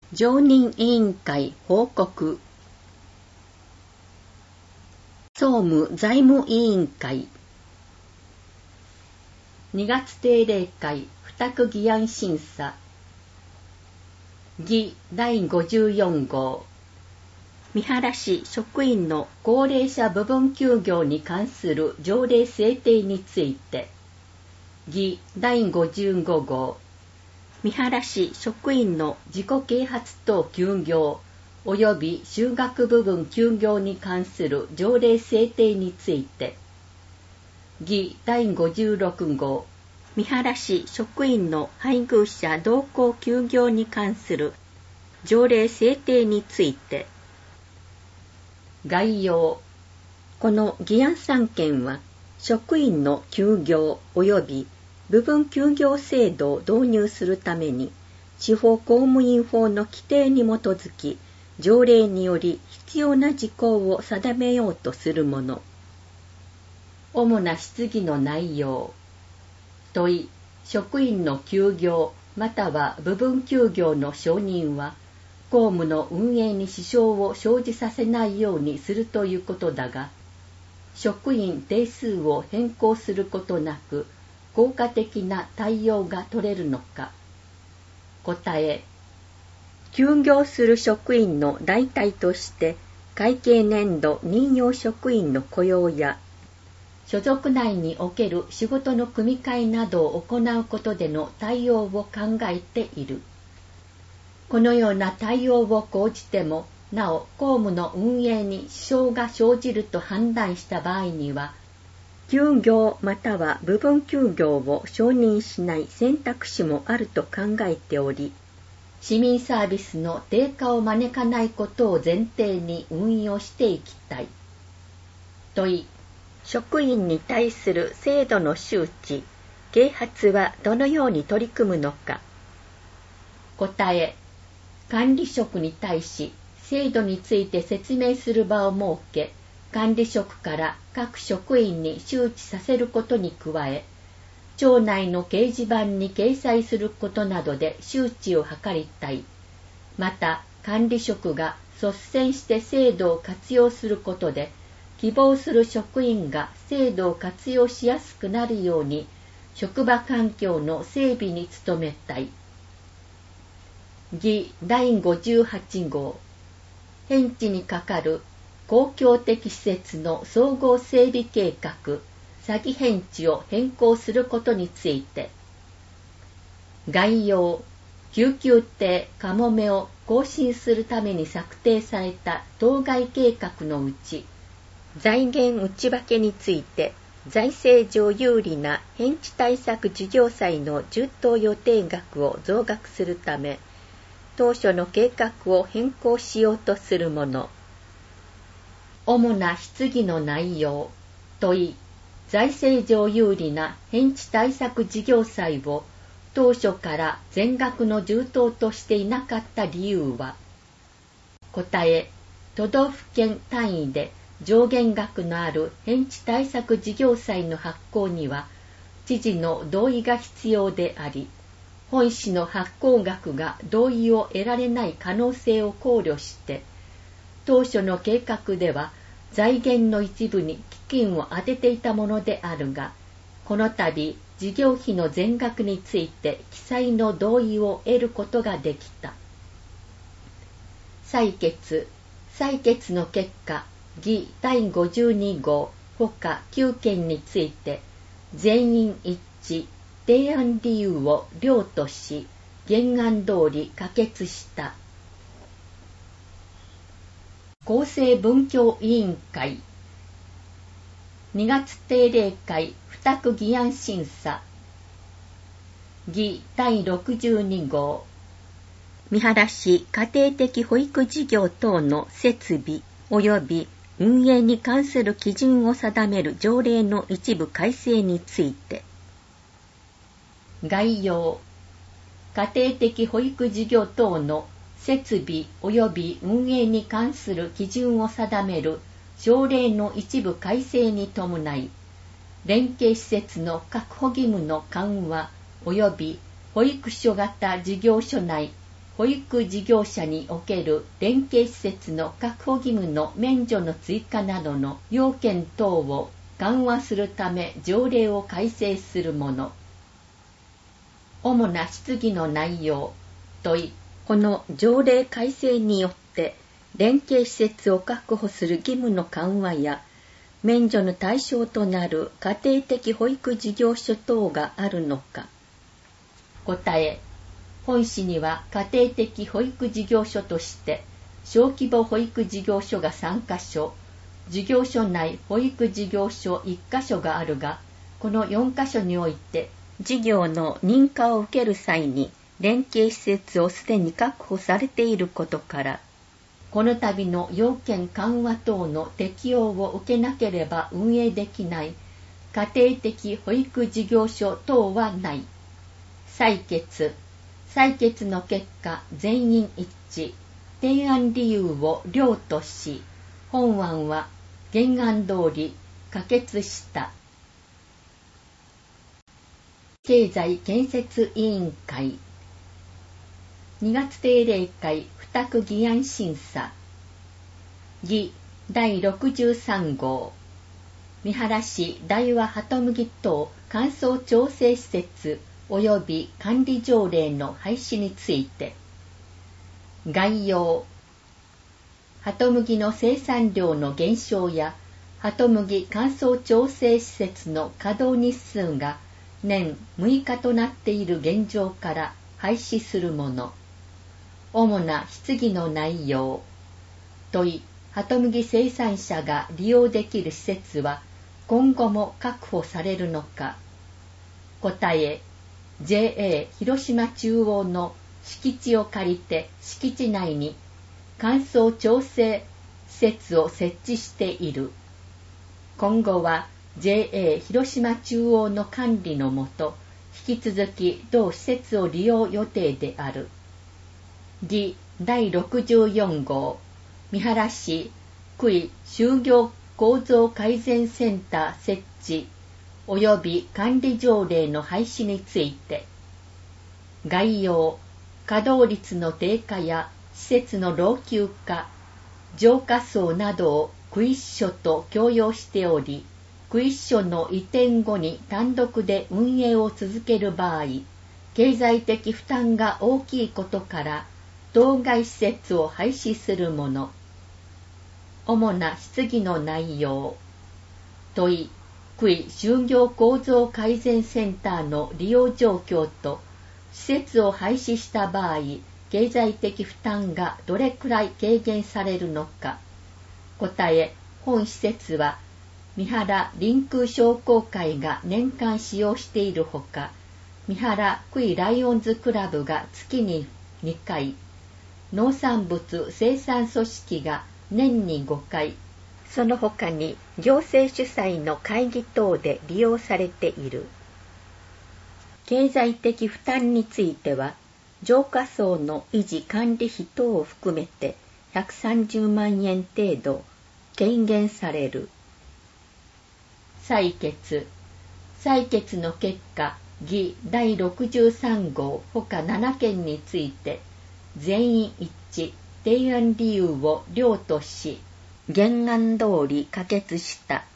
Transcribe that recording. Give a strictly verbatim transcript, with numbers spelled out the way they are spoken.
常任委員会報告。総務財務委員会。にがつ定例会付託議案審査。議だいごじゅうよん号。三原市職員の高齢者部分休業に関する条例制定について。議だいごじゅうご号。三原市職員の自己啓発等休業及び就学部分休業に関する条例制定について。議だいごじゅうろく号。三原市職員の配偶者同行休業に関する条例制定について。概要。この議案さんけんは職員の休業及び部分休業制度を導入するために地方公務員法の規定に基づき条例により必要な事項を定めようとするもの。主な質疑の内容。問い、職員の休業または部分休業の承認は公務の運営に支障を生じさせないようにするということだが、職員定数を変更することなく効果的な対応が取れるのか。答え。休業する職員の代替として会計年度任用職員の雇用や所属内における仕事の組み替えなどを行うことでの対応を考えている。このような対応を講じてもなお公務の運営に支障が生じると判断した場合には休業または部分休業を承認しない選択肢もあると考えており、市民サービスの低下を招かないことを前提に運用していきたい。問い、職員に対する制度の周知、啓発はどのように取り組むのか。答え、管理職に対し制度について説明する場を設け、管理職から各職員に周知させることに加え、庁内の掲示板に掲載することなどで周知を図りたい。また、管理職が率先して制度を活用することで、希望する職員が制度を活用しやすくなるように、職場環境の整備に努めたい。議だいごじゅうはち号。偏地にかかる公共的施設の総合整備計画、詐欺偏地を変更することについて。概要。救急艇かもめを更新するために策定された当該計画のうち、財源内訳について財政上有利な偏地対策事業債の充当予定額を増額するため、当初の計画を変更しようとするもの。主な質疑の内容。問い、財政上有利な偏地対策事業債を当初から全額の充当としていなかった理由は。答え、都道府県単位で上限額のある偏地対策事業債の発行には知事の同意が必要であり、本市の発行額が同意を得られない可能性を考慮して、当初の計画では財源の一部に基金を充てていたものであるが、この度事業費の全額について記載の同意を得ることができた。採決。採決の結果、議だいごじゅうに号ほかきゅうけんについて全員一致、提案理由を了とし、原案通り可決した。厚生文教委員会。にがつ定例会付託議案審査。議だいろくじゅうに号。三原市家庭的保育事業等の設備及び運営に関する基準を定める条例の一部改正について。概要。家庭的保育事業等の設備及び運営に関する基準を定める条例の一部改正に伴い、連携施設の確保義務の緩和及び保育所型事業所内保育事業者における連携施設の確保義務の免除の追加などの要件等を緩和するため条例を改正するもの。主な質疑の内容。問い。この条例改正によって連携施設を確保する義務の緩和や免除の対象となる家庭的保育事業所等があるのか。答え。本誌には家庭的保育事業所として小規模保育事業所がさんかしょ、事業所内保育事業所いっかしょがあるが、このよんかしょにおいて事業の認可を受ける際に連携施設をすでに確保されていることから、この度の要件緩和等の適用を受けなければ運営できない家庭的保育事業所等はない。採決。採決の結果、全員一致。提案理由を了とし、本案は原案通り可決した。経済建設委員会にがつ定例会付託議案審査議だいろくじゅうさん号三原市大和鳩麦等乾燥調整施設及び管理条例の廃止について。概要。鳩麦の生産量の減少や鳩麦乾燥調整施設の稼働日数が年むいかとなっている現状から廃止するもの。主な質疑の内容。問い。鳩麦生産者が利用できる施設は今後も確保されるのか。答え。ジェーエー 広島中央の敷地を借りて敷地内に乾燥調整施設を設置している。今後は ジェーエー 広島中央の管理のもと、引き続き同施設を利用予定である。議だいろくじゅうよん号三原市区域就業構造改善センター設置及び管理条例の廃止について。概要。稼働率の低下や施設の老朽化、浄化槽などを区一所と共用しており、区一所の移転後に単独で運営を続ける場合、経済的負担が大きいことから、当該施設を廃止するもの。主な質疑の内容。問い。区域就業構造改善センターの利用状況と、施設を廃止した場合、経済的負担がどれくらい軽減されるのか。答え。本施設は、三原臨空商工会が年間使用しているほか、三原区域ライオンズクラブが月ににかい、農産物生産組織が年にごかい、その他に行政主催の会議等で利用されている。経済的負担については、浄化槽の維持管理費等を含めてひゃくさんじゅうまんえん程度軽減される。採決。採決の結果、議だいろくじゅうさん号ほかななけんについて、全員一致、提案理由を了とし、原案通り可決した。